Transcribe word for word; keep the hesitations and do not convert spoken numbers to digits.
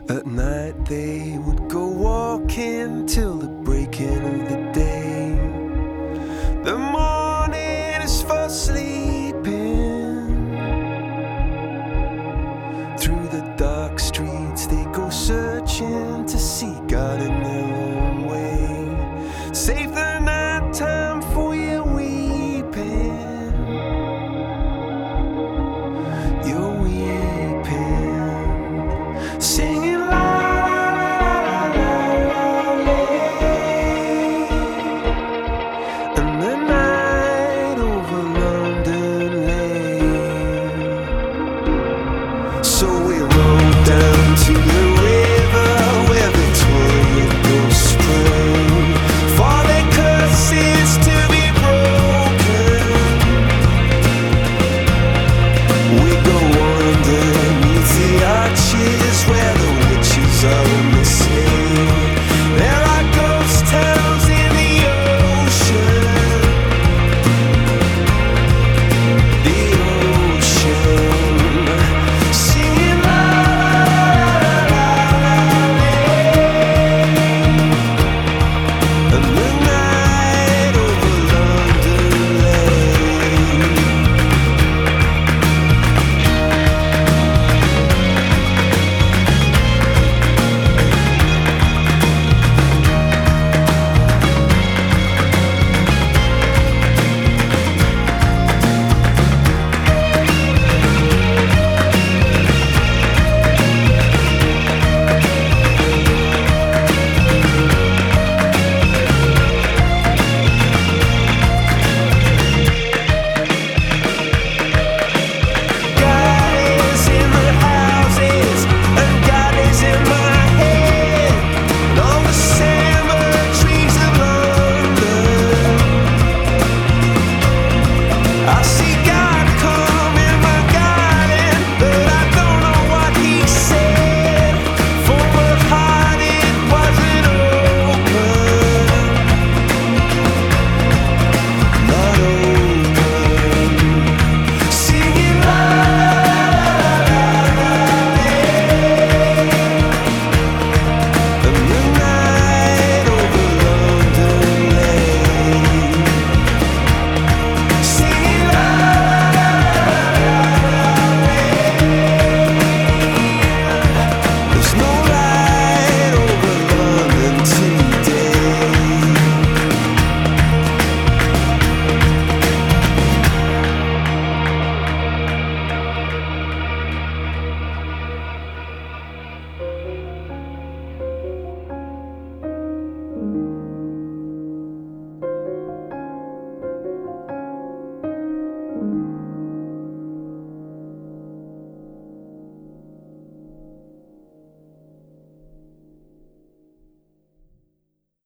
At night they would go walking till the breaking of the day. The morning is for sleeping. Through the dark streets they go searching to see God in their own way. Save the night time for your weeping. You're weeping, singing la la la la la. And the night over London lay. So we rode down to